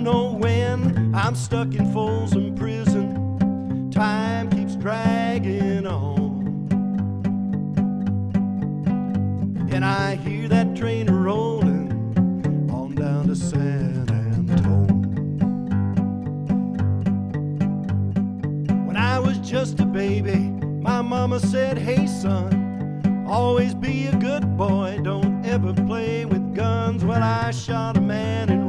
don't know when I'm stuck in Folsom Prison. Time keeps dragging on, and I hear that train rolling on down to San Antone. When I was just a baby, my mama said, hey son, always be a good boy, don't ever play with guns. Well, I shot a man in